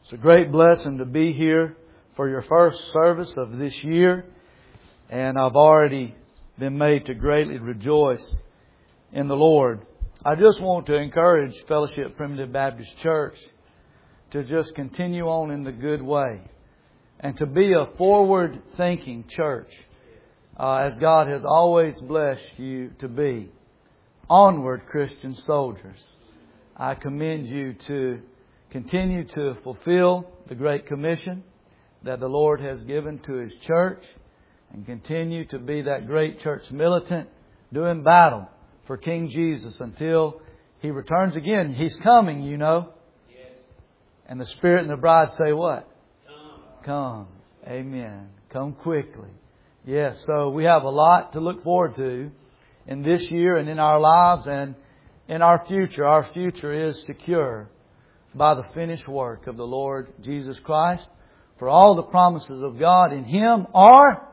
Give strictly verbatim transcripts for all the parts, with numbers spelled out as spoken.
It's a great blessing to be here for your first service of this year. And I've already been made to greatly rejoice in the Lord. I just want to encourage Fellowship Primitive Baptist Church to just continue on in the good way and to be a forward-thinking church, uh, as God has always blessed you to be. Onward, Christian soldiers. I commend you to continue to fulfill the Great Commission that the Lord has given to His church and continue to be that great church militant doing battle for King Jesus until He returns again. He's coming, you know. Yes. And the Spirit and the bride say what? Come. Come. Amen. Come quickly. Yes, so we have a lot to look forward to in this year and in our lives and in our future. Our future is secure by the finished work of the Lord Jesus Christ. For all the promises of God in Him are...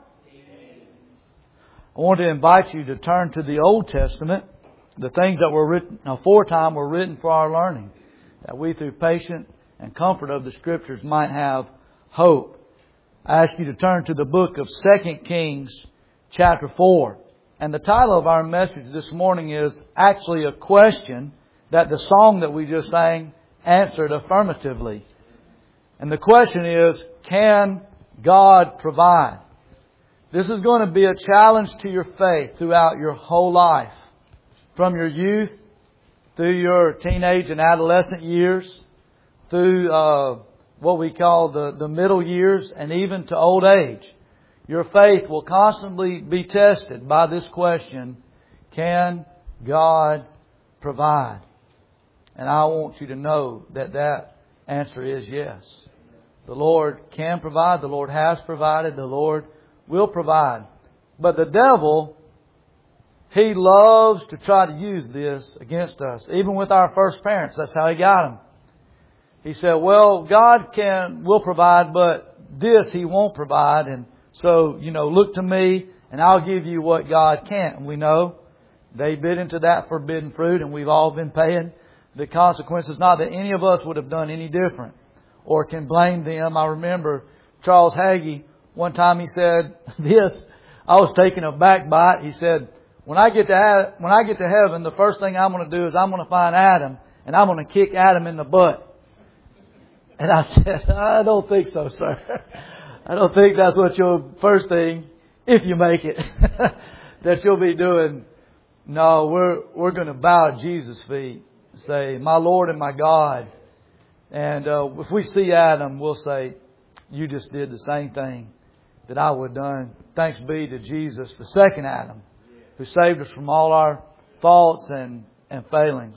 I want to invite you to turn to the Old Testament. The things that were written aforetime were written for our learning, that we through patience and comfort of the Scriptures might have hope. I ask you to turn to the book of Second Kings chapter four. And the title of our message this morning is actually a question that the song that we just sang answered affirmatively. And the question is, can God provide? This is going to be a challenge to your faith throughout your whole life. From your youth, through your teenage and adolescent years, through uh, what we call the, the middle years, and even to old age. Your faith will constantly be tested by this question, can God provide? And I want you to know that that answer is yes. The Lord can provide. The Lord has provided. The Lord will provide. But the devil, he loves to try to use this against us. Even with our first parents, that's how he got them. He said, well, God can will provide, but this He won't provide. And so, you know, look to me and I'll give you what God can't. And we know they bit into that forbidden fruit, and we've all been paying the consequences. Not that any of us would have done any different or can blame them. I remember Charles Hagee, one time he said this. I was taking a back bite. He said, when I get to when I get to heaven, the first thing I'm going to do is I'm going to find Adam and I'm going to kick Adam in the butt. And I said, I don't think so, sir. I don't think that's what your first thing, if you make it, that you'll be doing. No, we're we're going to bow at Jesus' feet, say, my Lord and my God. And uh, if we see Adam, we'll say, you just did the same thing that I would have done. Thanks be to Jesus, the second Adam, who saved us from all our faults and, and failings.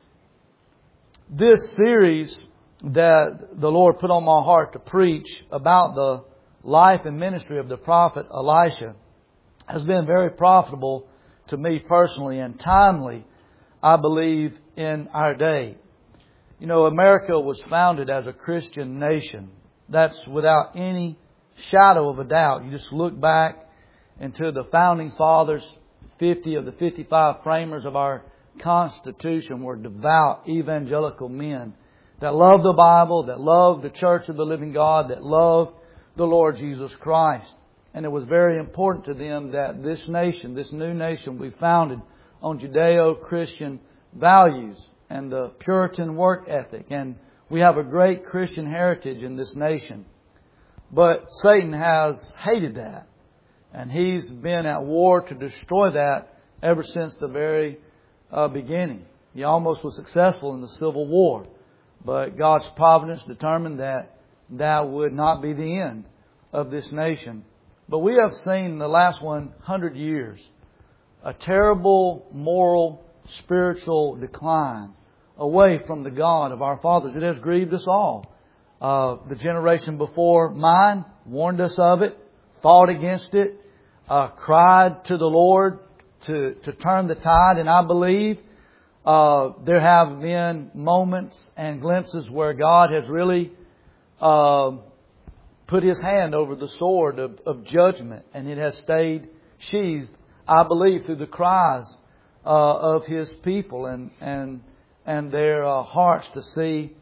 This series that the Lord put on my heart to preach about the life and ministry of the prophet Elisha has been very profitable to me personally and timely, I believe, in our day. You know, America was founded as a Christian nation. That's without any shadow of a doubt. You just look back into the founding fathers. fifty of the fifty-five framers of our Constitution were devout evangelical men that loved the Bible, that loved the Church of the Living God, that loved the Lord Jesus Christ. And it was very important to them that this nation, this new nation we founded on Judeo-Christian values and the Puritan work ethic. And we have a great Christian heritage in this nation. But Satan has hated that. And he's been at war to destroy that ever since the very uh, beginning. He almost was successful in the Civil War. But God's providence determined that that would not be the end of this nation. But we have seen in the last one hundred years a terrible moral, spiritual decline away from the God of our fathers. It has grieved us all. Uh, the generation before mine warned us of it, fought against it, uh, cried to the Lord to, to turn the tide. And I believe uh, there have been moments and glimpses where God has really uh, put His hand over the sword of, of judgment, and it has stayed sheathed, I believe, through the cries uh, of His people and and and their uh, hearts to see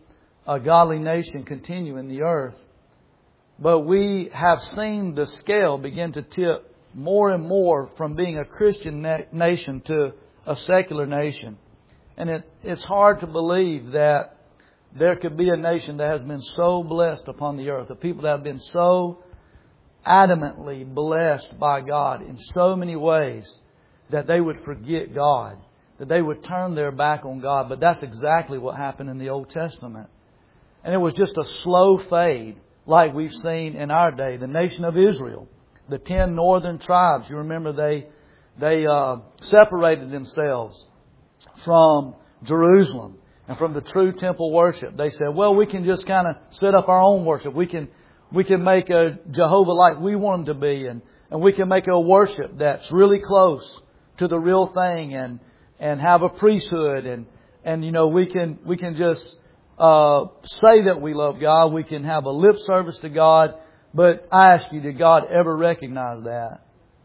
a godly nation continue in the earth. But we have seen the scale begin to tip more and more from being a Christian na- nation to a secular nation. And it, it's hard to believe that there could be a nation that has been so blessed upon the earth. The people that have been so adamantly blessed by God in so many ways that they would forget God, that they would turn their back on God. But that's exactly what happened in the Old Testament. And it was just a slow fade like we've seen in our day. The nation of Israel, the ten northern tribes, you remember they they uh, separated themselves from Jerusalem and from the true temple worship. They said, well, we can just kind of set up our own worship. We can we can make a Jehovah like we want Him to be, and, and we can make a worship that's really close to the real thing, and and have a priesthood, and and you know we can we can just uh, say that we love God. We can have a lip service to God. But I ask you, did God ever recognize that?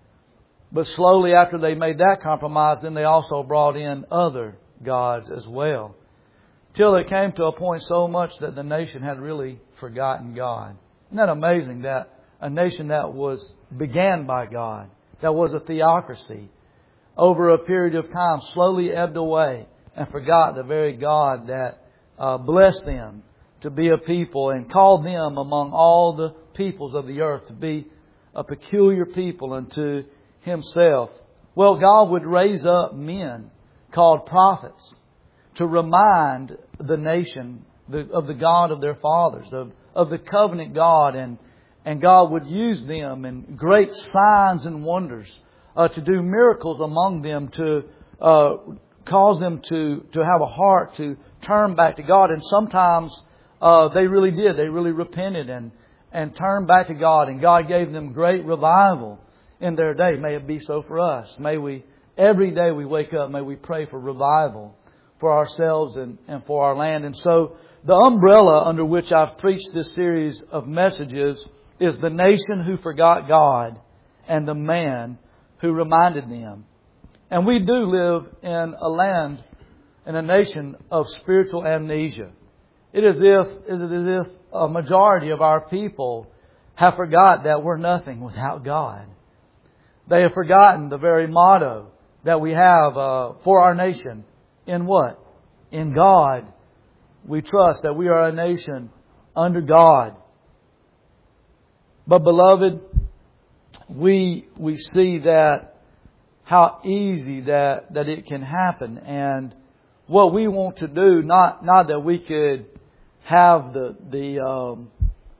But slowly after they made that compromise, then they also brought in other gods as well. Till it came to a point so much that the nation had really forgotten God. Isn't that amazing that a nation that was began by God, that was a theocracy, over a period of time slowly ebbed away and forgot the very God that uh, blessed them to be a people and called them among all the peoples of the earth to be a peculiar people unto Himself. Well, God would raise up men called prophets to remind the nation of the God of their fathers, of, of the covenant God, and, and God would use them in great signs and wonders uh, to do miracles among them, to uh, cause them to, to have a heart to turn back to God. And sometimes uh, they really did. They really repented and, and turned back to God, and God gave them great revival in their day. May it be so for us. May we, every day we wake up, may we pray for revival for ourselves and, and for our land. And so the umbrella under which I've preached this series of messages is the nation who forgot God and the man who reminded them. And we do live in a land, in a nation of spiritual amnesia. It is if, is it as if a majority of our people have forgot that we're nothing without God. They have forgotten the very motto that we have uh, for our nation. In what? In God we trust, that we are a nation under God. But beloved, we we see that how easy that, that it can happen. And what we want to do, not not that we could have the the um,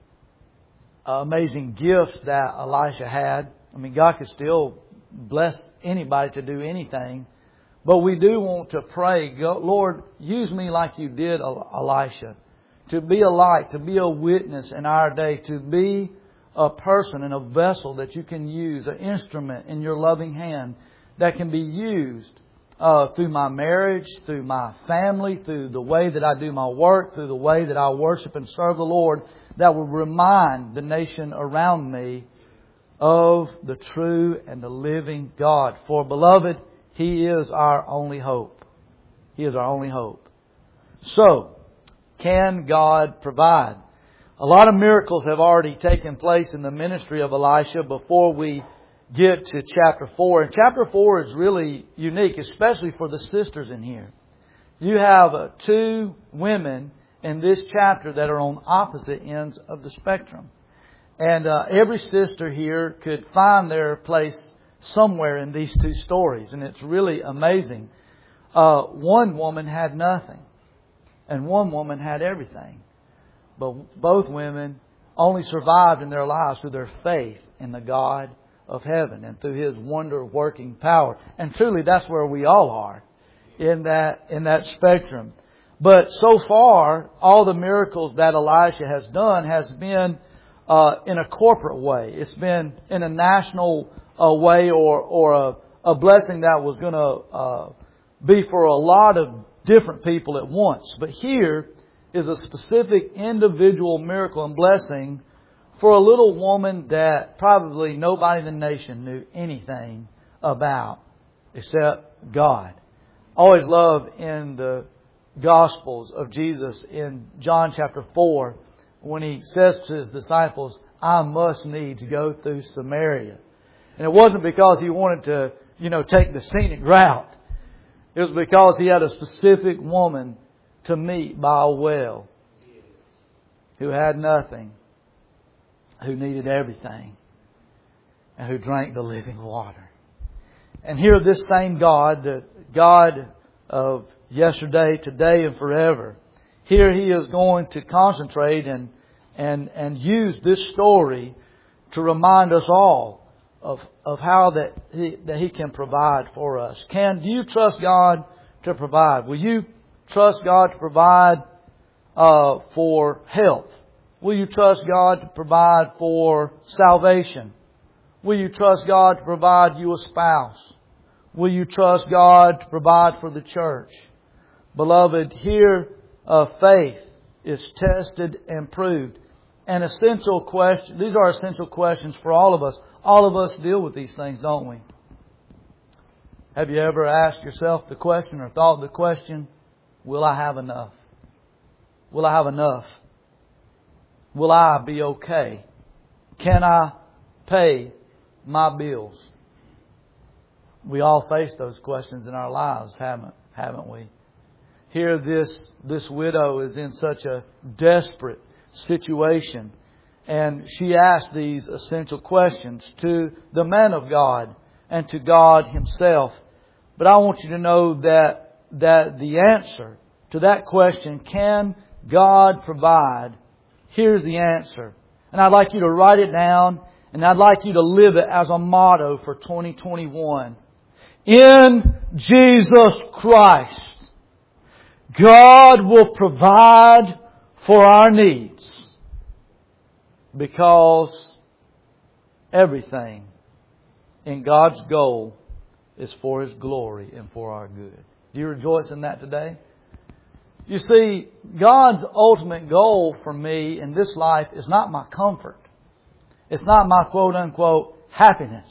amazing gifts that Elisha had. I mean, God could still bless anybody to do anything. But we do want to pray, go, Lord, use me like You did Elisha, to be a light, to be a witness in our day, to be a person and a vessel that You can use, an instrument in Your loving hand that can be used uh, through my marriage, through my family, through the way that I do my work, through the way that I worship and serve the Lord, that will remind the nation around me of the true and the living God. For beloved, He is our only hope. He is our only hope. So, can God provide? A lot of miracles have already taken place in the ministry of Elisha before we get to chapter four. And chapter four is really unique, especially for the sisters in here. You have uh, two women in this chapter that are on opposite ends of the spectrum. And uh, every sister here could find their place somewhere in these two stories. And it's really amazing. Uh, one woman had nothing. And one woman had everything. But both women only survived in their lives through their faith in the God of heaven and through His wonder-working power. And truly that's where we all are in that, in that spectrum. But so far, all the miracles that Elisha has done has been uh, in a corporate way. It's been in a national uh, way, or, or a, a blessing that was going to uh, be for a lot of different people at once. But here is a specific individual miracle and blessing for a little woman that probably nobody in the nation knew anything about except God. I always love in the Gospels of Jesus in John chapter four when He says to His disciples, I must needs go through Samaria. And it wasn't because He wanted to, you know, take the scenic route. It was because He had a specific woman to meet by a well who had nothing, who needed everything, and who drank the living water. And here this same God, the God of yesterday, today, and forever, here He is going to concentrate and and and use this story to remind us all of of how that He that He can provide for us. Can do you trust God to provide? Will you trust God to provide uh, for health? Will you trust God to provide for salvation? Will you trust God to provide you a spouse? Will you trust God to provide for the church? Beloved, here uh, faith is tested and proved. An essential question. These are essential questions for all of us. All of us deal with these things, don't we? Have you ever asked yourself the question or thought the question, will I have enough? Will I have enough? Will I be okay? Can I pay my bills? We all face those questions in our lives, haven't haven't we? Here this this widow is in such a desperate situation, and she asked these essential questions to the man of God and to God Himself. But I want you to know that that the answer to that question, can God provide? Here's the answer. And I'd like you to write it down, and I'd like you to live it as a motto for twenty twenty-one. In Jesus Christ, God will provide for our needs, because everything in God's goal is for His glory and for our good. Do you rejoice in that today? You see, God's ultimate goal for me in this life is not my comfort. It's not my quote unquote happiness.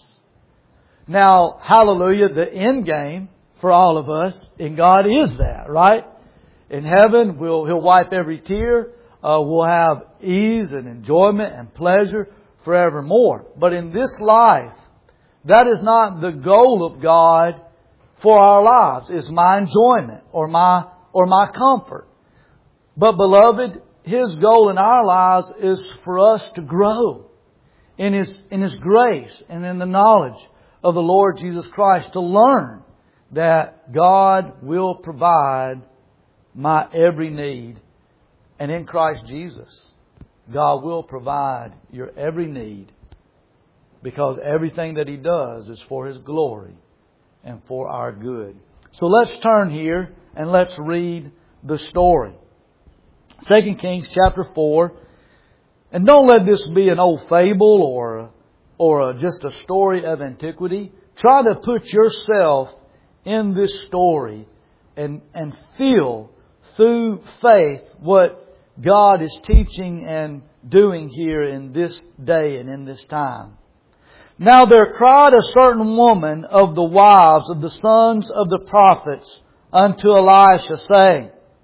Now, hallelujah, the end game for all of us in God is that, right? In heaven, we'll, He'll wipe every tear. Uh, we'll have ease and enjoyment and pleasure forevermore. But in this life, that is not the goal of God for our lives. It's my enjoyment or my or my comfort. But beloved, His goal in our lives is for us to grow in His in His grace and in the knowledge of the Lord Jesus Christ, to learn that God will provide my every need. And in Christ Jesus, God will provide your every need, because everything that He does is for His glory and for our good. So let's turn here and let's read the story. Second Kings chapter four. And don't let this be an old fable or or just a story of antiquity. Try to put yourself in this story and, and feel through faith what God is teaching and doing here in this day and in this time. Now there cried a certain woman of the wives of the sons of the prophets unto Elisha, saying,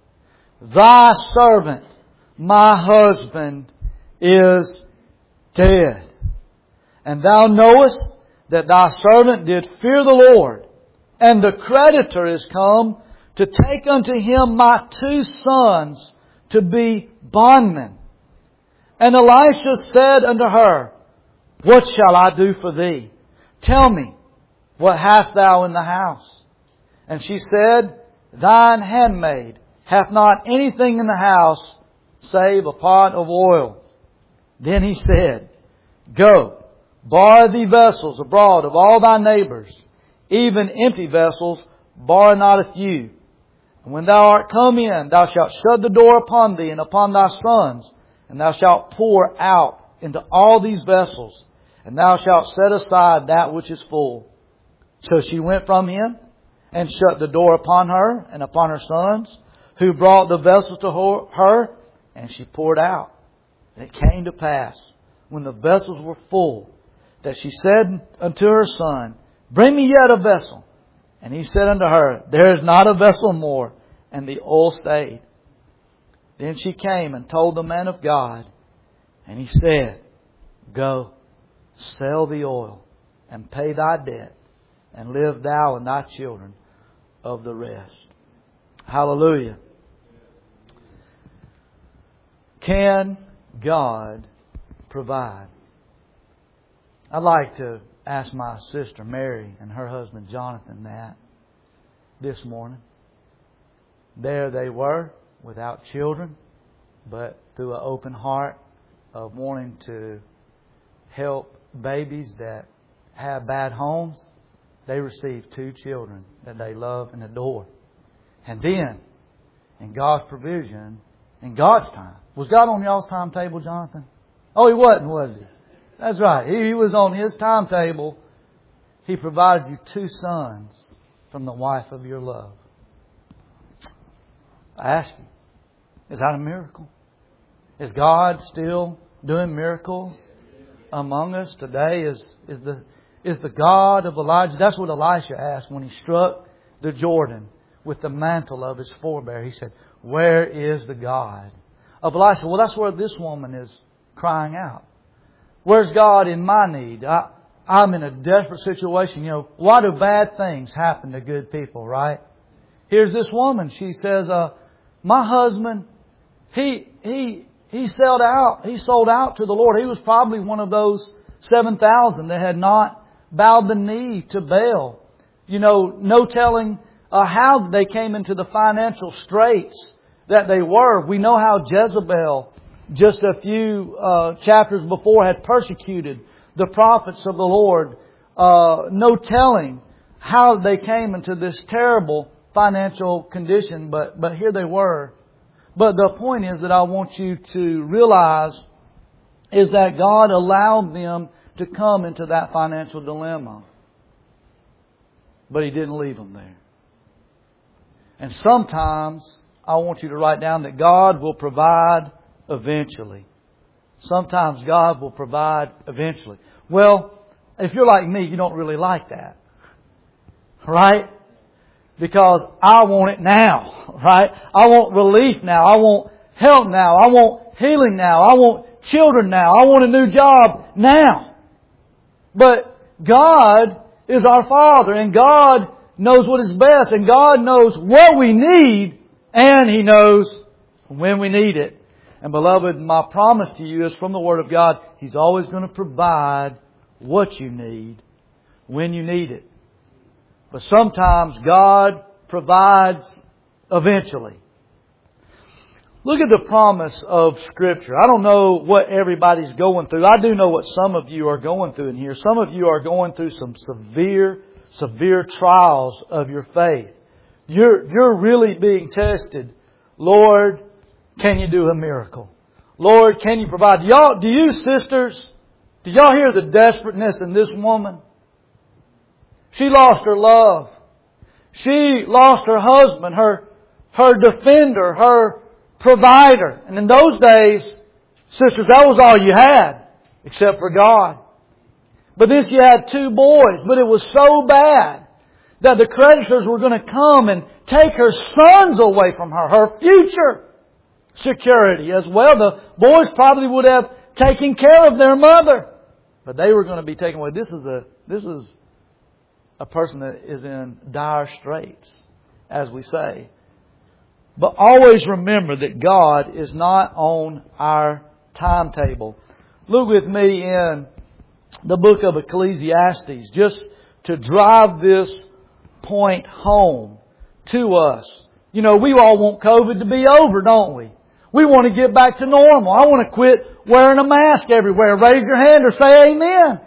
Thy servant, my husband, is dead. And thou knowest that thy servant did fear the Lord, and the creditor is come to take unto him my two sons to be bondmen. And Elisha said unto her, What shall I do for thee? Tell me, what hast thou in the house? And she said, Thine handmaid hath not anything in the house save a pot of oil. Then he said, Go, borrow thee vessels abroad of all thy neighbours, even empty vessels, borrow not a few. And when thou art come in, thou shalt shut the door upon thee and upon thy sons, and thou shalt pour out into all these vessels, and thou shalt set aside that which is full. So she went from him, and shut the door upon her and upon her sons, who brought the vessels to her, and she poured out. And it came to pass, when the vessels were full, that she said unto her son, Bring me yet a vessel. And he said unto her, There is not a vessel more. and the oil stayed. Then she came and told the man of God, and he said, Go, sell the oil, and pay thy debt, and live thou and thy children of the rest. Hallelujah. Can God provide? I'd like to ask my sister Mary and her husband Jonathan that this morning. There they were, without children, but through an open heart of wanting to help babies that have bad homes, they received two children that they love and adore. And then, in God's provision, in God's time. Was God on y'all's timetable, Jonathan? Oh, He wasn't, was He? That's right. He was on His timetable. He provided you two sons from the wife of your love. I ask you, is that a miracle? Is God still doing miracles among us today? Is, is, the, is the God of Elijah? That's what Elisha asked when he struck the Jordan with the mantle of his forebear. He said, Where is the God of Elisha? Well, that's where this woman is crying out. Where's God in my need? I, I'm in a desperate situation. You know, why do bad things happen to good people, right? Here's this woman. She says, uh, my husband, he, he, he sold out, he sold out to the Lord. He was probably one of those seven thousand that had not bowed the knee to Baal. You know, no telling uh, how they came into the financial straits that they were. We know how Jezebel, just a few uh, chapters before, had persecuted the prophets of the Lord. Uh, no telling how they came into this terrible financial condition, but but here they were. But the point is that I want you to realize is that God allowed them to come into that financial dilemma. But He didn't leave them there. And sometimes I want you to write down that God will provide eventually. Sometimes God will provide eventually. Well, if you're like me, you don't really like that. Right? Because I want it now. Right? I want relief now. I want help now. I want healing now. I want children now. I want a new job now. But God is our Father, and God knows what is best, and God knows what we need, and He knows when we need it. And beloved, my promise to you is from the Word of God, He's always going to provide what you need when you need it. But sometimes God provides eventually. Look at the promise of Scripture. I don't know what everybody's going through. I do know what some of you are going through in here. Some of you are going through some severe, severe trials of your faith. You're, you're really being tested. Lord, can you do a miracle? Lord, can you provide? Y'all, do you sisters, do y'all hear the desperateness in this woman? She lost her love. She lost her husband, her, her defender, her provider. And in those days, sisters, that was all you had, except for God. But then she had two boys, but it was so bad that the creditors were going to come and take her sons away from her, her future security as well. The boys probably would have taken care of their mother, but they were going to be taken away. This is a, this is a person that is in dire straits, as we say. But always remember that God is not on our timetable. Look with me in the book of Ecclesiastes, just to drive this point home to us. You know, we all want COVID to be over, don't we? We want to get back to normal. I want to quit wearing a mask everywhere. Raise your hand or say amen.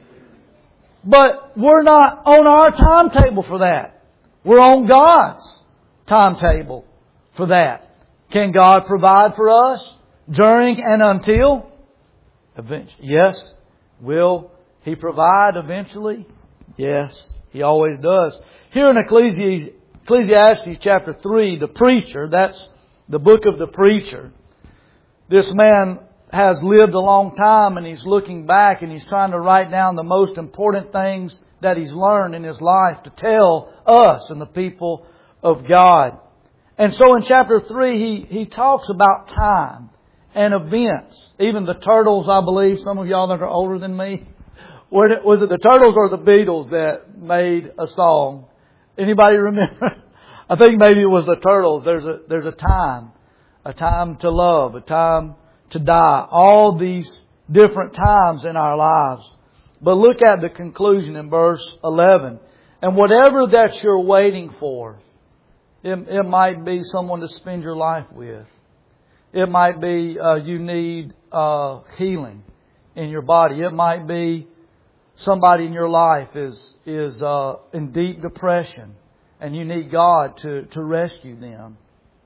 But we're not on our timetable for that. We're on God's timetable for that. Can God provide for us during and until? Eventually. Yes. Will He provide eventually? Yes. He always does. Here in Ecclesiastes, Ecclesiastes chapter three, the preacher, that's the book of the preacher. This man has lived a long time, and he's looking back and he's trying to write down the most important things that he's learned in his life to tell us and the people of God. And so in chapter three, he, he talks about time and events. Even the Turtles, I believe, some of y'all that are older than me, was it the Turtles or the Beatles that made a song? Anybody remember? I think maybe it was the Turtles. There's a, there's a time. A time to love. A time to die. All these different times in our lives. But look at the conclusion in verse eleven. And whatever that you're waiting for, it, it might be someone to spend your life with. It might be uh, you need uh, healing in your body. It might be somebody in your life is is uh, in deep depression and you need God to, to rescue them.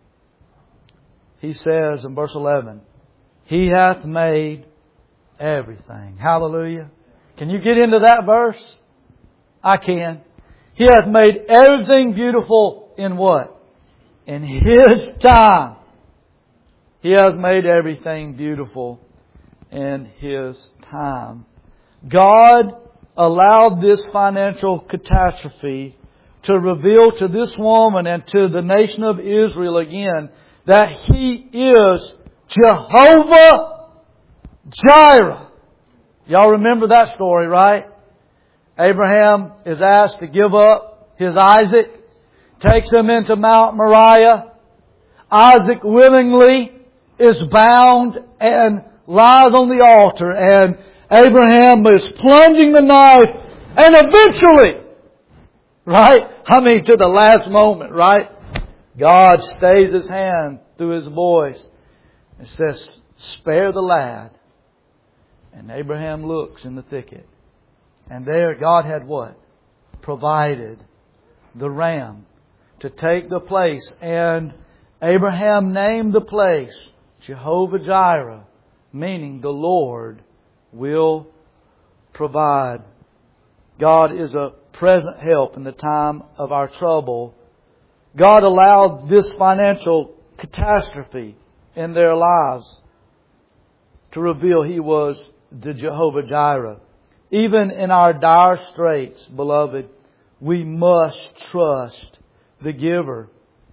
He says in verse eleven, He hath made everything. Hallelujah. Can you get into that verse? I can. He hath made everything beautiful in what? In His time. He has made everything beautiful in His time. God allowed this financial catastrophe to reveal to this woman and to the nation of Israel again that He is Jehovah Jireh. Y'all remember that story, right? Abraham is asked to give up his Isaac, takes him into Mount Moriah. Isaac willingly is bound and lies on the altar, and Abraham is plunging the knife, and eventually, right? I mean, to the last moment, right? God stays His hand through His voice and says, spare the lad. And Abraham looks in the thicket. And there God had what? Provided the ram to take the place. And Abraham named the place Jehovah Jireh, meaning the Lord will provide. God is a present help in the time of our trouble. God allowed this financial catastrophe in their lives to reveal He was the Jehovah Jireh. Even in our dire straits, beloved, we must trust the giver.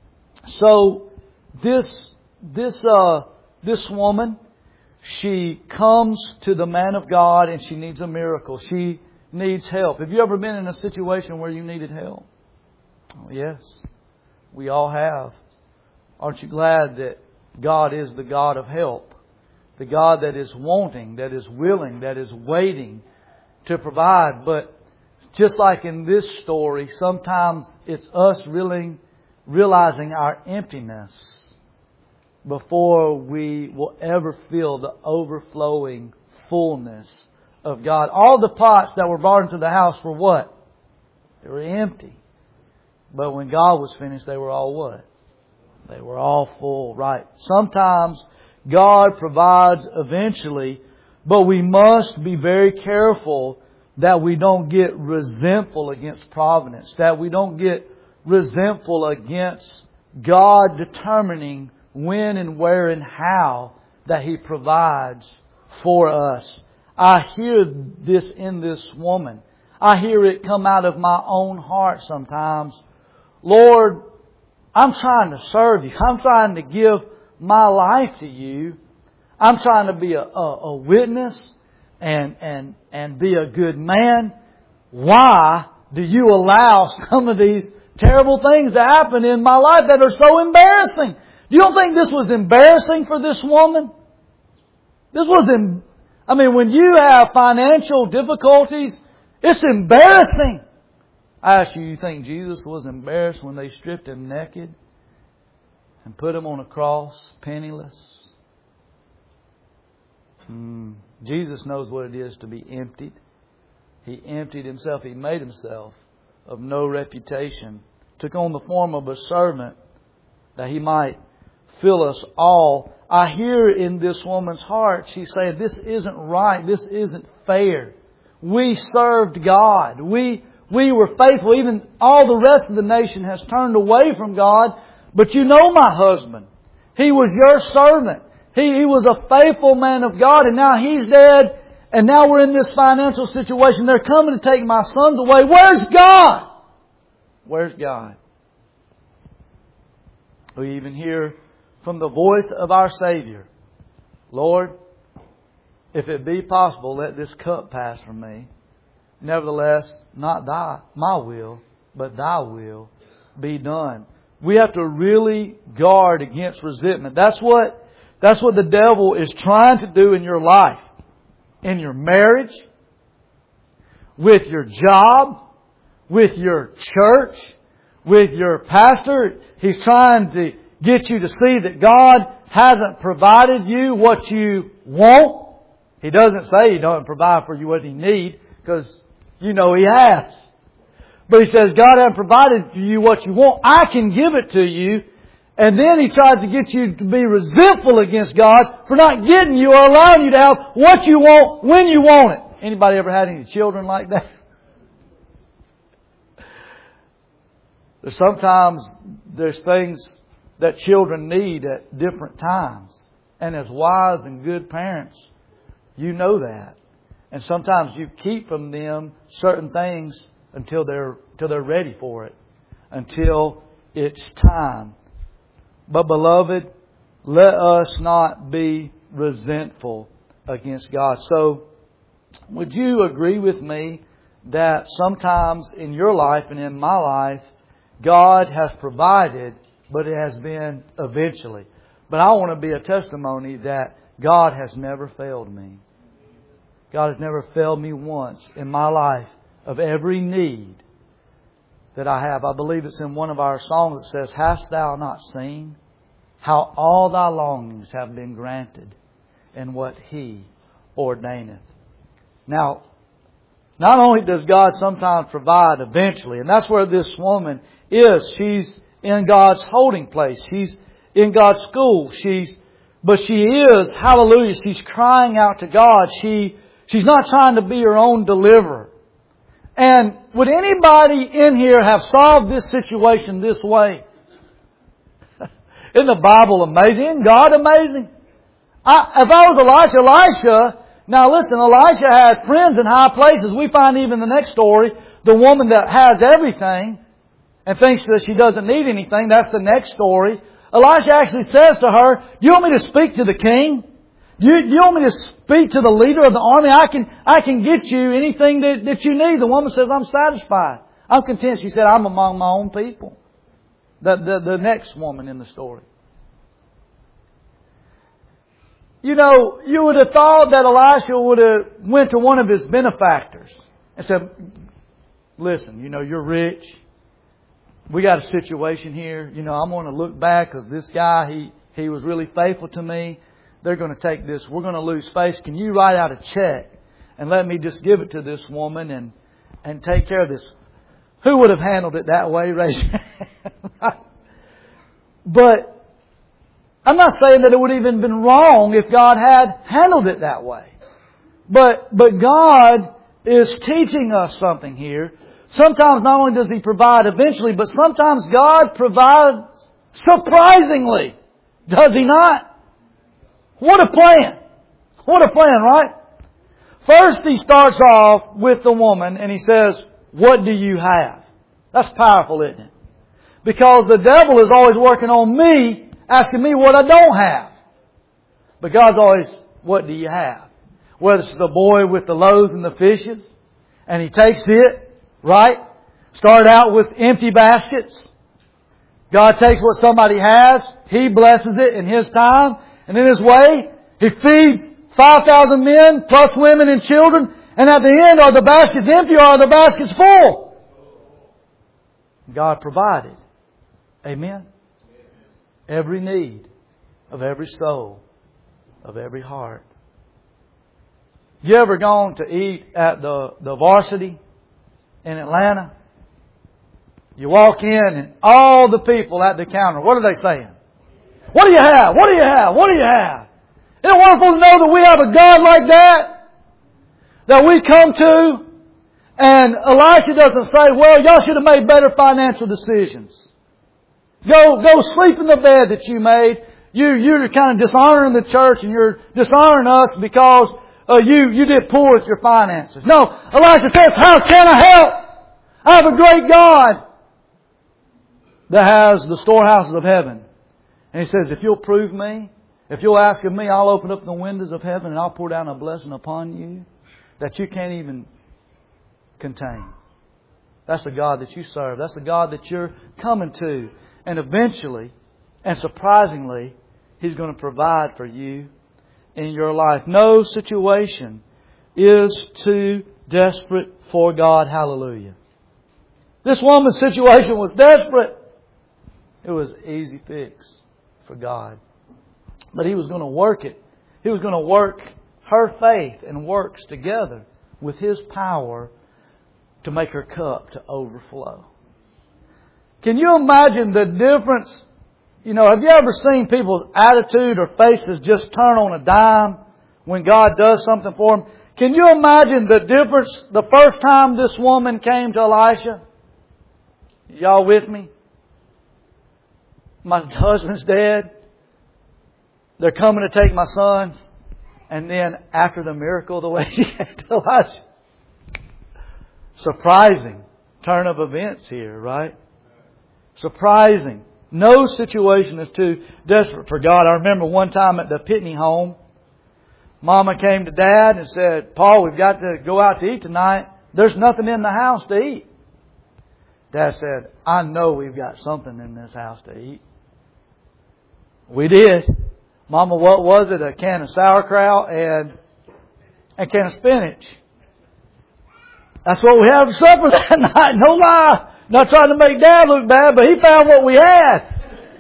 So this this uh this woman, she comes to the man of God and she needs a miracle. She needs help. Have you ever been in a situation where you needed help? Oh, yes. We all have. Aren't you glad that God is the God of help? The God that is wanting, that is willing, that is waiting to provide. But just like in this story, sometimes it's us really realizing our emptiness before we will ever feel the overflowing fullness of God. All the pots that were brought into the house were what? They were empty. But when God was finished, they were all what? They were all full, right? Sometimes God provides eventually, but we must be very careful that we don't get resentful against providence, that we don't get resentful against God determining when and where and how that He provides for us. I hear this in this woman. I hear it come out of my own heart sometimes. Lord, I'm trying to serve You. I'm trying to give my life to You. I'm trying to be a, a, a witness and, and, and be a good man. Why do You allow some of these terrible things to happen in my life that are so embarrassing? You don't think this was embarrassing for this woman? This was, em- I mean, when you have financial difficulties, it's embarrassing. I ask you, you think Jesus was embarrassed when they stripped Him naked and put Him on a cross, penniless? Hmm. Jesus knows what it is to be emptied. He emptied Himself. He made Himself of no reputation. Took on the form of a servant that He might fill us all. I hear in this woman's heart, she's saying, this isn't right. This isn't fair. We served God. We We were faithful. Even all the rest of the nation has turned away from God. But you know my husband. He was Your servant. He, he was a faithful man of God. And now he's dead. And now we're in this financial situation. They're coming to take my sons away. Where's God? Where's God? We even hear from the voice of our Savior, Lord, if it be possible, let this cup pass from me. Nevertheless, not thy, my will, but thy will be done. We have to really guard against resentment. That's what, that's what the devil is trying to do in your life. In your marriage, with your job, with your church, with your pastor. He's trying to get you to see that God hasn't provided you what you want. He doesn't say He doesn't provide for you what you need, because you know He has. But He says, God hasn't provided for you what you want. I can give it to you. And then He tries to get you to be resentful against God for not getting you or allowing you to have what you want when you want it. Anybody ever had any children like that? Sometimes there's things that children need at different times. And as wise and good parents, you know that. And sometimes you keep from them certain things until they're, until they're ready for it. Until it's time. But beloved, let us not be resentful against God. So, would you agree with me that sometimes in your life and in my life, God has provided, but it has been eventually. But I want to be a testimony that God has never failed me. God has never failed me once in my life of every need that I have. I believe it's in one of our songs that says, hast thou not seen how all thy longings have been granted in what He ordaineth? Now, not only does God sometimes provide eventually, and that's where this woman is. She's in God's holding place. She's in God's school. She's, but she is, hallelujah, she's crying out to God. She, she's not trying to be her own deliverer. And would anybody in here have solved this situation this way? Isn't the Bible amazing? Isn't God amazing? I, if I was Elisha, Elisha, now listen, Elisha had friends in high places. We find even the next story, the woman that has everything and thinks that she doesn't need anything. That's the next story. Elisha actually says to her, do you want me to speak to the king? Do you, do you want me to speak to the leader of the army? I can, I can get you anything that, that you need. The woman says, I'm satisfied. I'm content. She said, I'm among my own people. The, the, the next woman in the story. You know, you would have thought that Elisha would have went to one of his benefactors and said, listen, you know, you're rich. We got a situation here. You know, I'm going to look back because this guy, he, he was really faithful to me. They're going to take this. We're going to lose face. Can you write out a check and let me just give it to this woman and, and take care of this? Who would have handled it that way? Raise your hand. But I'm not saying that it would have even been wrong if God had handled it that way. But, but God is teaching us something here. Sometimes not only does He provide eventually, but sometimes God provides surprisingly. Does He not? What a plan. What a plan, right? First He starts off with the woman and He says, what do you have? That's powerful, isn't it? Because the devil is always working on me, asking me what I don't have. But God's always, what do you have? Whether it's the boy with the loaves and the fishes, and he takes it, right? Start out with empty baskets. God takes what somebody has, He blesses it in His time, and in His way, He feeds five thousand men, plus women and children, and at the end, are the baskets empty or are the baskets full? God provided. Amen? Every need of every soul, of every heart. You ever gone to eat at the, the Varsity in Atlanta? You walk in and all the people at the counter, what are they saying? What do you have? What do you have? What do you have? Isn't it wonderful to know that we have a God like that? That we come to, and Elisha doesn't say, well, y'all should have made better financial decisions. Go, go sleep in the bed that you made. You, you're kind of dishonoring the church and you're dishonoring us because uh, you, you did poor with your finances. No, Elisha says, how can I help? I have a great God that has the storehouses of heaven And He says, if you'll prove me, if you'll ask of me, I'll open up the windows of heaven and I'll pour down a blessing upon you that you can't even contain. That's the God that you serve. That's the God that you're coming to. And eventually, and surprisingly, He's going to provide for you in your life. No situation is too desperate for God. Hallelujah. This woman's situation was desperate. It was an easy fix for God. But He was going to work it. He was going to work her faith and works together with His power to make her cup to overflow. Can you imagine the difference? You know, have you ever seen people's attitude or faces just turn on a dime when God does something for them? Can you imagine the difference the first time this woman came to Elisha? Y'all with me? My husband's dead. They're coming to take my sons. And then after the miracle, the way she came to Elisha. Surprising turn of events here, right? Surprising. No situation is too desperate for God. I remember one time at the Pitney home, Mama came to Dad and said, Paul, we've got to go out to eat tonight. There's nothing in the house to eat. Dad said, I know we've got something in this house to eat. We did. Mama, what was it? A can of sauerkraut and a can of spinach. That's what we had for supper that night. No lie. Not trying to make Dad look bad, but he found what we had.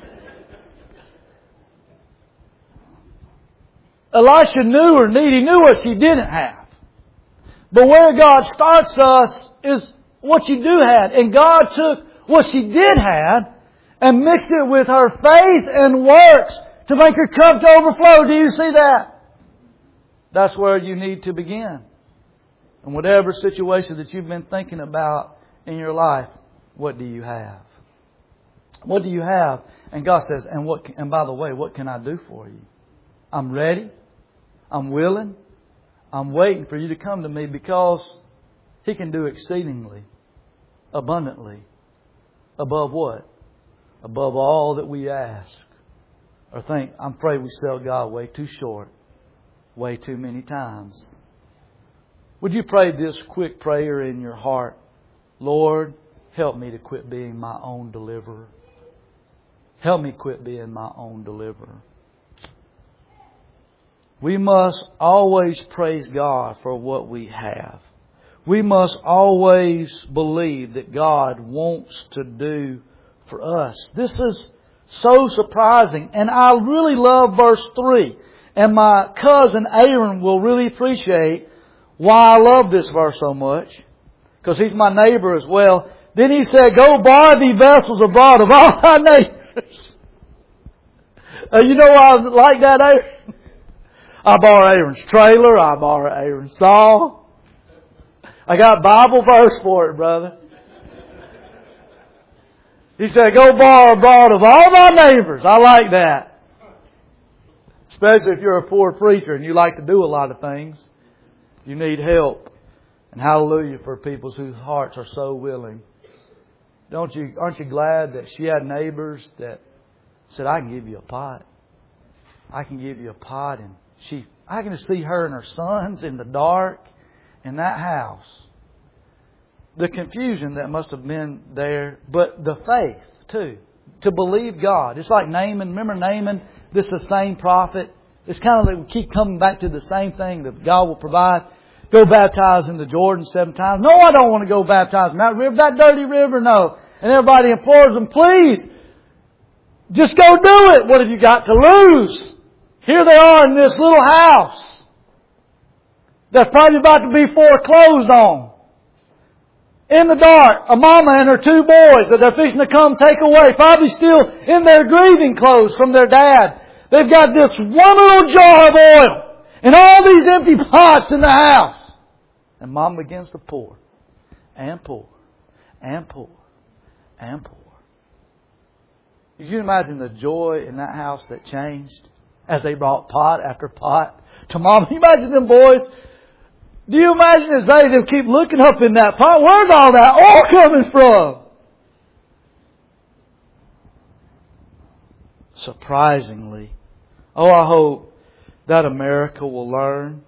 Elisha knew her need. He knew what she didn't have. But where God starts us is what you do have. And God took what she did have and mixed it with her faith and works to make her cup to overflow. Do you see that? That's where you need to begin. And whatever situation that you've been thinking about in your life, what do you have? What do you have? And God says, and what? And by the way, what can I do for you? I'm ready. I'm willing. I'm waiting for you to come to me because He can do exceedingly, abundantly, above what? Above all that we ask or think. I'm afraid we sell God way too short, way too many times. Would you pray this quick prayer in your heart? Lord, help me to quit being my own deliverer. Help me quit being my own deliverer. We must always praise God for what we have. We must always believe that God wants to do for us. This is so surprising. And I really love verse three. And my cousin Aaron will really appreciate why I love this verse so much. Because he's my neighbor as well. Then he said, go borrow thee vessels abroad of all thy neighbors. uh, you know why I was like that, Aaron? I borrow Aaron's trailer. I borrow Aaron's saw. I got a Bible verse for it, brother. He said, go borrow abroad of all thy neighbors. I like that. Especially if you're a poor preacher and you like to do a lot of things. You need help. And hallelujah for people whose hearts are so willing. Don't you, aren't you glad that she had neighbors that said, I can give you a pot. I can give you a pot. And she, I can see her and her sons in the dark in that house. The confusion that must have been there, but the faith too. To believe God. It's like Naaman. Remember Naaman? This is the same prophet. It's kind of like we keep coming back to the same thing that God will provide. Go baptize in the Jordan seven times. No, I don't want to go baptize in that river, that dirty river. No. And everybody implores them, please, just go do it. What have you got to lose? Here they are in this little house that's probably about to be foreclosed on. In the dark, a mama and her two boys that they're fixing to come take away, probably still in their grieving clothes from their dad. They've got this one little jar of oil and all these empty pots in the house. And Mom begins to pour and pour and pour and pour. Did you imagine the joy in that house that changed as they brought pot after pot to Mom? Can you imagine them boys? Do you imagine as they, they keep looking up in that pot? Where's all that oil coming from? surprisingly. Oh, I hope that America will learn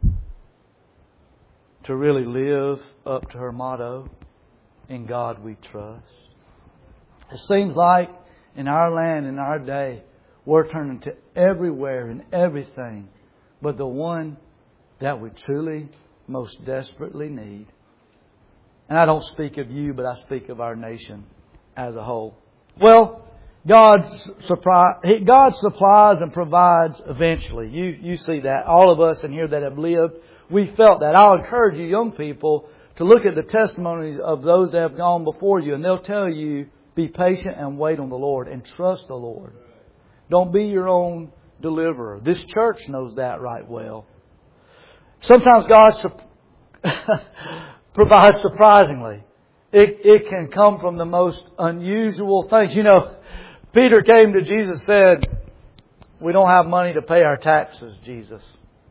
to really live up to her motto, "In God we trust." It seems like in our land, in our day, we're turning to everywhere and everything but the one that we truly, most desperately need. And I don't speak of you, but I speak of our nation as a whole. Well, God supply, God supplies and provides eventually. You, you see that. All of us in here that have lived, we felt that. I'll encourage you young people to look at the testimonies of those that have gone before you, and they'll tell you, be patient and wait on the Lord and trust the Lord. Don't be your own deliverer. This church knows that right well. Sometimes God provides surprisingly. It, it can come from the most unusual things. You know, Peter came to Jesus and said, "We don't have money to pay our taxes, Jesus."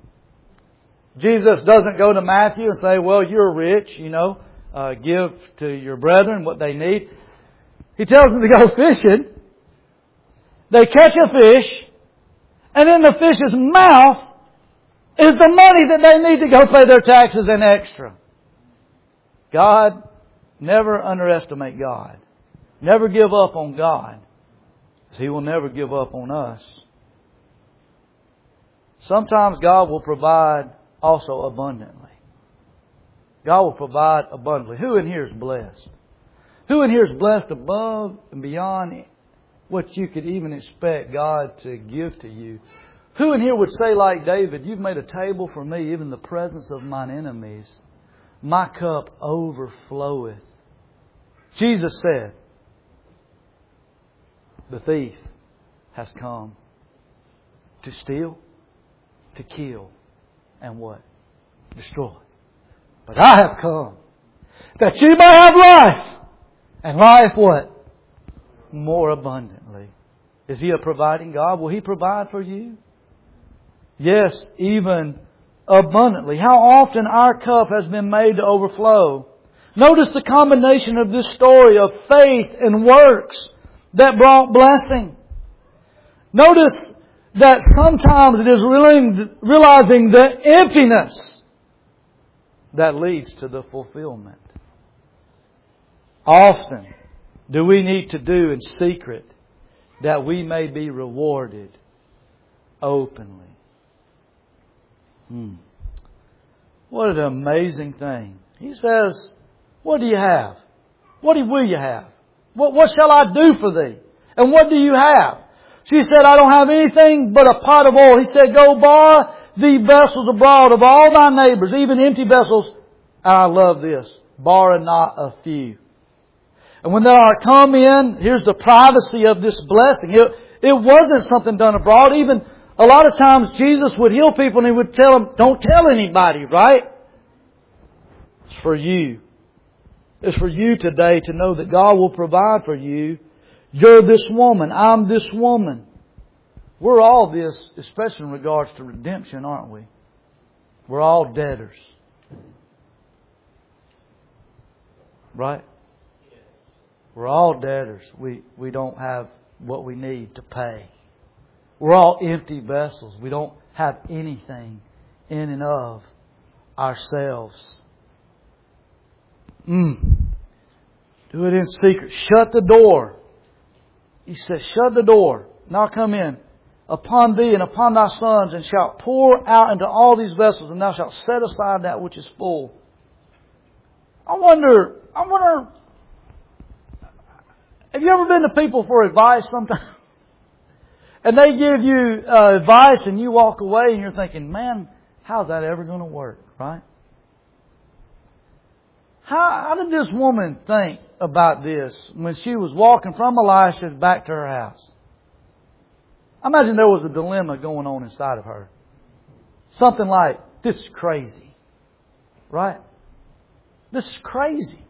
Jesus doesn't go to Matthew and say, "Well, you're rich, you know, uh, give to your brethren what they need." He tells them to go fishing. They catch a fish, and in the fish's mouth is the money that they need to go pay their taxes and extra. God, never underestimate God. Never give up on God, because He will never give up on us. Sometimes God will provide also abundantly. God will provide abundantly. Who in here is blessed? Who in here is blessed above and beyond what you could even expect God to give to you? Who in here would say like David, "You've made a table for me, even in the presence of mine enemies. My cup overfloweth." Jesus said, "The thief has come to steal, to kill, and what? Destroy. But I have come that you may have life, and life what? More abundantly." Is He a providing God? Will He provide for you? Yes, even abundantly. How often our cup has been made to overflow. Notice the combination of this story of faith and works that brought blessing. Notice that sometimes it is realizing the emptiness that leads to the fulfillment. Often do we need to do in secret that we may be rewarded openly. Hmm. What an amazing thing. He says, "What do you have? What will you have? What, what shall I do for thee? And what do you have?" She said, "I don't have anything but a pot of oil." He said, "Go borrow thee vessels abroad of all thy neighbors, even empty vessels." And I love this. "Borrow not a few." And when thou art come in, here's the privacy of this blessing. It, it wasn't something done abroad. Even a lot of times Jesus would heal people and He would tell them, "Don't tell anybody," right? It's for you. It's for you today to know that God will provide for you. You're this woman. I'm this woman. We're all this, especially in regards to redemption, aren't we? We're all debtors. Right? We're all debtors. We, we don't have what we need to pay. We're all empty vessels. We don't have anything in and of ourselves. Mm. Do it in secret. Shut the door. He says, "Shut the door. Now come in upon thee and upon thy sons, and shalt pour out into all these vessels, and thou shalt set aside that which is full." I wonder, I wonder, have you ever been to people for advice sometimes? And they give you uh, advice and you walk away and you're thinking, "Man, how's that ever going to work?" Right? How, how did this woman think about this when she was walking from Elisha back to her house? I imagine there was a dilemma going on inside of her. Something like, "This is crazy." Right? This is crazy.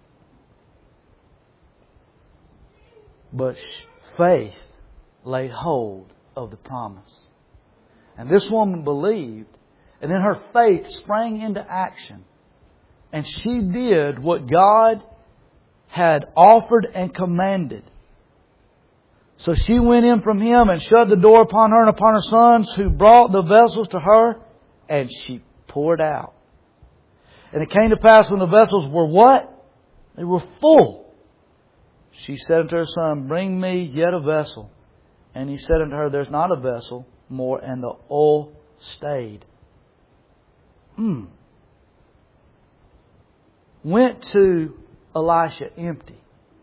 But faith laid hold of the promise. And this woman believed, and then her faith sprang into action. And she did what God had offered and commanded. So she went in from him and shut the door upon her and upon her sons, who brought the vessels to her, and she poured out. And it came to pass when the vessels were what? They were full. She said unto her son, Bring me yet a vessel. And he said unto her, There's not a vessel more, and the oil stayed. Hmm. Went to Elisha empty.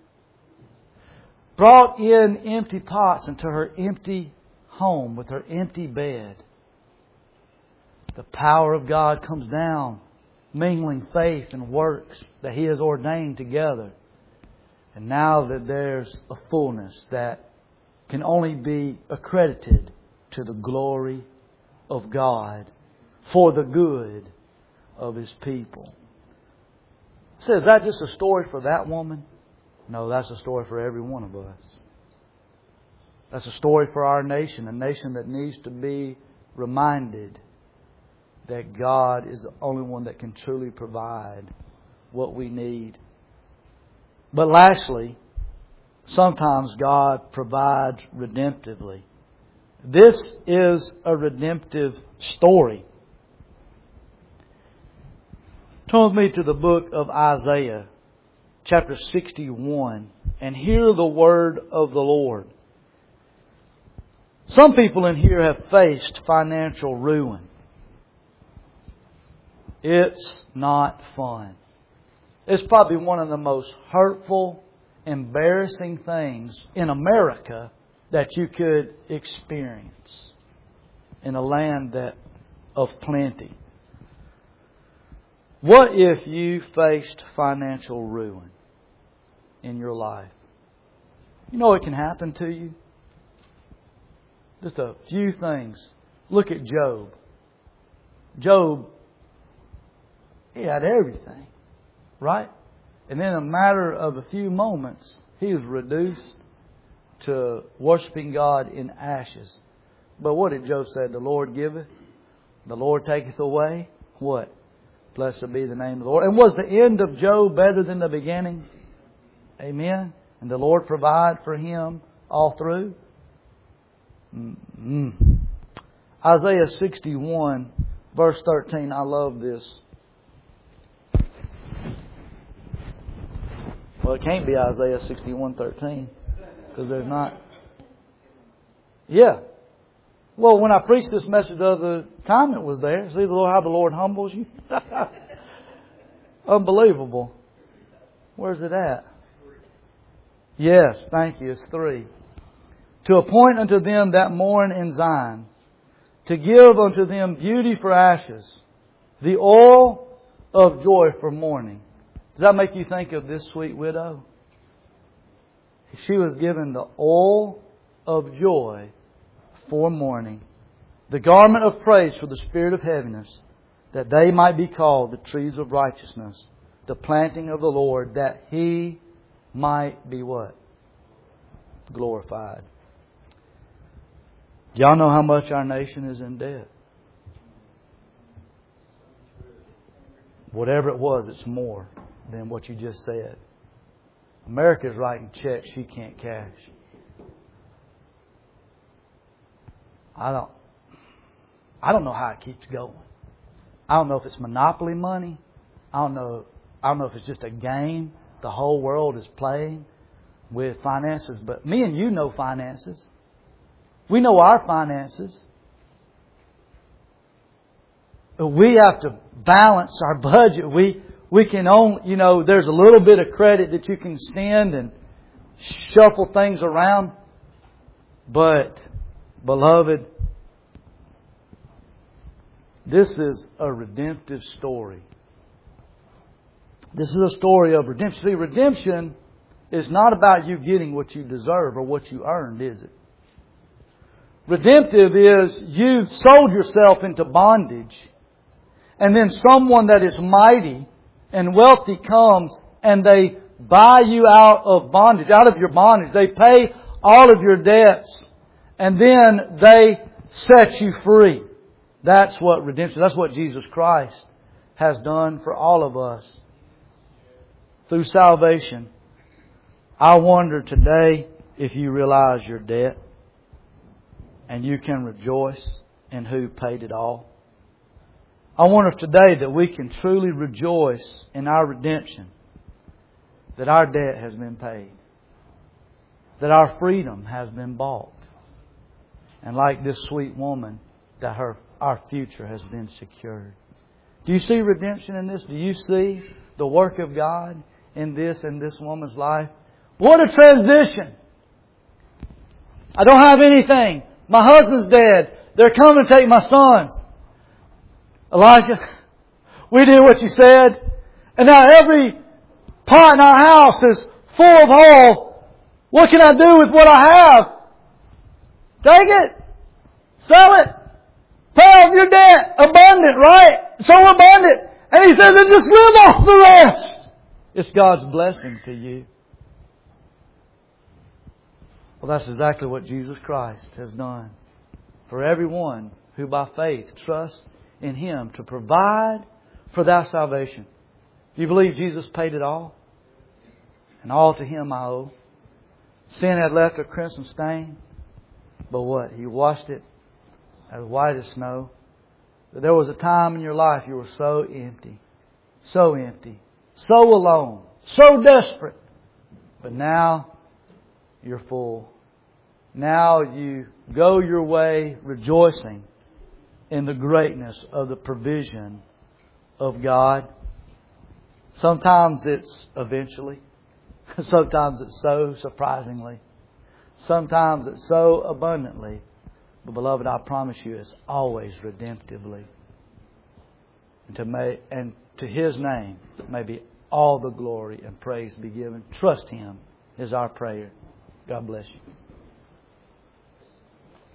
Brought in empty pots into her empty home with her empty bed. The power of God comes down, mingling faith and works that He has ordained together. And now that there's a fullness that can only be accredited to the glory of God for the good of His people. So is that just a story for that woman? No, that's a story for every one of us. That's a story for our nation, a nation that needs to be reminded that God is the only one that can truly provide what we need. But lastly, sometimes God provides redemptively. This is a redemptive story. Turn with me to the book of Isaiah, chapter sixty-one, and hear the word of the Lord. Some people in here have faced financial ruin. It's not fun. It's probably one of the most hurtful, embarrassing things in America that you could experience in a land that of plenty. What if you faced financial ruin in your life? You know what can happen to you? Just a few things. Look at Job. Job, he had everything, right? And in a matter of a few moments, he was reduced to worshiping God in ashes. But what did Job say? The Lord giveth, the Lord taketh away. What? Blessed be the name of the Lord. And was the end of Job better than the beginning? Amen. And the Lord provide for him all through. Mm-hmm. Isaiah sixty-one, verse thirteen. I love this. Well, it can't be Isaiah sixty-one thirteen because there's not. Yeah. Well, when I preached this message the other time, it was there. See how the Lord humbles you? Unbelievable. Where's it at? Yes, thank you. It's three. To appoint unto them that mourn in Zion, to give unto them beauty for ashes, the oil of joy for mourning. Does that make you think of this sweet widow? She was given the oil of joy for mourning, the garment of praise for the spirit of heaviness, that they might be called the trees of righteousness, the planting of the Lord, that He might be what? Glorified. Do y'all know how much our nation is in debt? Whatever it was, it's more than what you just said. America's writing checks she can't cash. I don't, I don't know how it keeps going. I don't know if it's monopoly money. I don't know. I don't know if it's just a game the whole world is playing with finances. But me and you know finances. We know our finances. We have to balance our budget. We we can only, you know, there's a little bit of credit that you can spend and shuffle things around. But, beloved, this is a redemptive story. This is a story of redemption. See, redemption is not about you getting what you deserve or what you earned, is it? Redemptive is you've sold yourself into bondage, and then someone that is mighty and wealthy comes and they buy you out of bondage, out of your bondage. They pay all of your debts, and then they set you free. That's what redemption, that's what Jesus Christ has done for all of us through salvation. I wonder today, if you realize your debt and you can rejoice in who paid it all. I wonder if today that we can truly rejoice in our redemption, that our debt has been paid, that our freedom has been bought, and like this sweet woman, that her our future has been secured. Do you see redemption in this? Do you see the work of God in this, in this woman's life? What a transition! I don't have anything. My husband's dead. They're coming to take my sons. Elijah, we did what you said. And now every pot in our house is full of oil. What can I do with what I have? Take it. Sell it. Pay off your debt. Abundant, right? So abundant. And He says, and just live off the rest. It's God's blessing to you. Well, that's exactly what Jesus Christ has done for everyone who by faith trusts in Him to provide for thy salvation. Do you believe Jesus paid it all? And all to Him I owe. Sin had left a crimson stain, but what? He washed it as white as snow. But there was a time in your life you were so empty, so empty, so alone, so desperate. But now you're full. Now you go your way rejoicing in the greatness of the provision of God. Sometimes it's eventually. Sometimes it's so surprisingly. Sometimes it's so abundantly. But beloved, I promise you, it's always redemptively. And to, may, and to His name may be all the glory and praise be given. Trust Him is our prayer. God bless you.